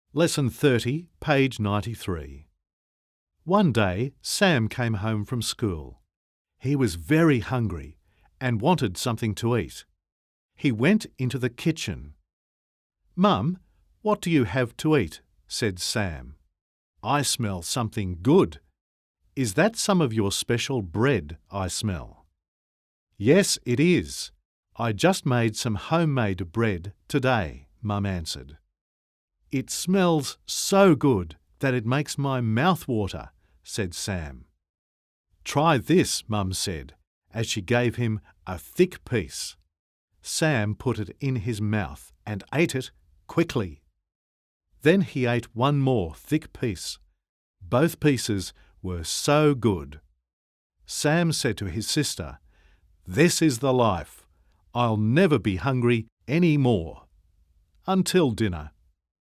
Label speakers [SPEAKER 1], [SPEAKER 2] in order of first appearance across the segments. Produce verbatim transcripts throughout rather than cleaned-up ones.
[SPEAKER 1] Lesson thirty, page ninety-three. One day, Sam came home from school. He was very hungry and wanted something to eat. He went into the kitchen. "Mum, what do you have to eat?" said Sam. "I smell something good. Is that some of your special bread I smell?" "Yes, it is. I just made some homemade bread today," Mum answered. "It smells so good that it makes my mouth water," said Sam. "Try this," Mum said, as she gave him a thick piece. Sam put it in his mouth and ate it quickly. Then he ate one more thick piece. Both pieces were so good. Sam said to his sister, "This is the life. I'll never be hungry any more. Until dinner."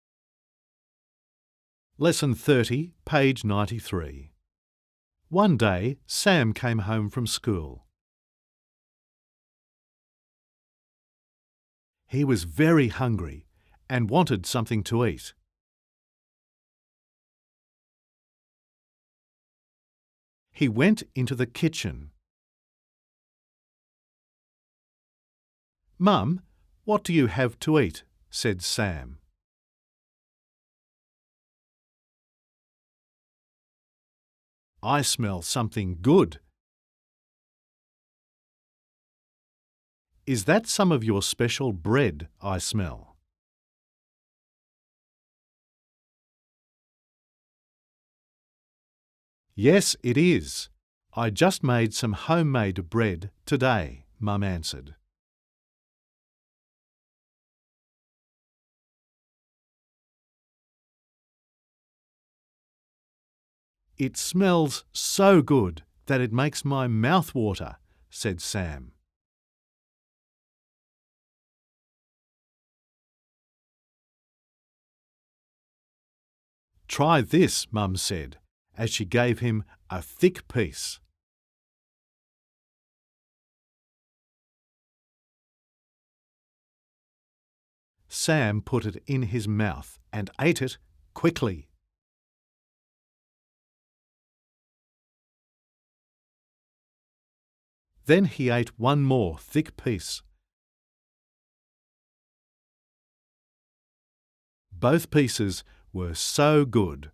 [SPEAKER 1] Lesson thirty, page ninety-three. One day, Sam came home from school. He was very hungry and wanted something to eat. He went into the kitchen. "Mum, what do you have to eat?" said Sam. "I smell something good. Is that some of your special bread I smell?" "Yes, it is. I just made some homemade bread today," Mum answered. "It smells so good that it makes my mouth water," said Sam. "Try this," Mum said, as she gave him a thick piece. Sam put it in his mouth and ate it quickly. Then he ate one more thick piece. Both pieces were so good.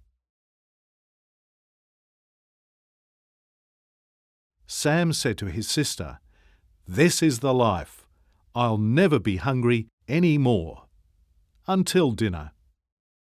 [SPEAKER 1] Sam said to his sister, "This is the life. I'll never be hungry any more. Until dinner."